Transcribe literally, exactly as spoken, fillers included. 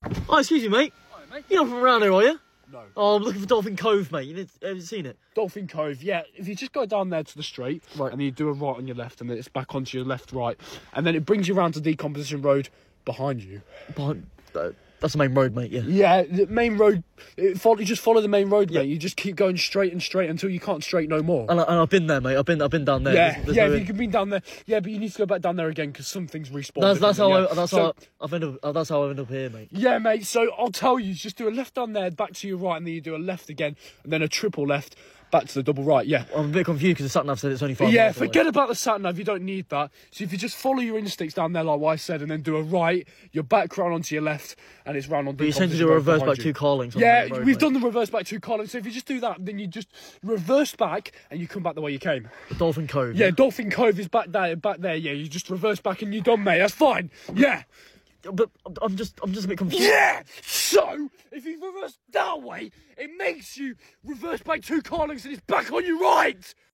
Oh, excuse me, mate. Hi, mate. You're not from around here, are you? No. Oh, I'm looking for Dolphin Cove, mate. You have you seen it? Dolphin Cove, yeah. If you just go down there to the straight, Right. and then you do a right on your left, and then it's back onto your left, right, and then it brings you around to Decomposition Road behind you. Behind, uh, that's the main road, mate. Yeah. Yeah, the main road. It follow, you just follow the main road, Yeah. mate. You just keep going straight and straight until you can't straight no more. And, I, and I've been there, mate. I've been, I've been down there. yeah, There's- there's yeah. no- If you can be down there, yeah, but you need to go back down there again because some things respawn. That's that's how differently, I, yeah. that's So- how I, I've ended up. uh, That's how I ended up here, mate. Yeah, mate. So I'll tell you, just do a left down there, back to your right, and then you do a left again, and then a triple left, back to the double right. Yeah. I'm a bit confused because the sat nav said it's only five. Yeah, minutes away. forget about the sat nav. You don't need that. So if you just follow your instincts down there, like what I said, and then do a right, you're back round onto your left, and it's round on. But you essentially Decomposition do a Road reverse behind back you. two car links. On Yeah, the main road, we've mate. done the reverse back two columns. So if you just do that, then you just reverse back and you come back the way you came. Dolphin Cove. Yeah, Dolphin Cove is back there, back there. Yeah, you just reverse back and you're done, mate. That's fine. Yeah. But I'm just, I'm just a bit confused. Yeah! So, if you reverse that way, it makes you reverse back two car lengths and it's back on your right!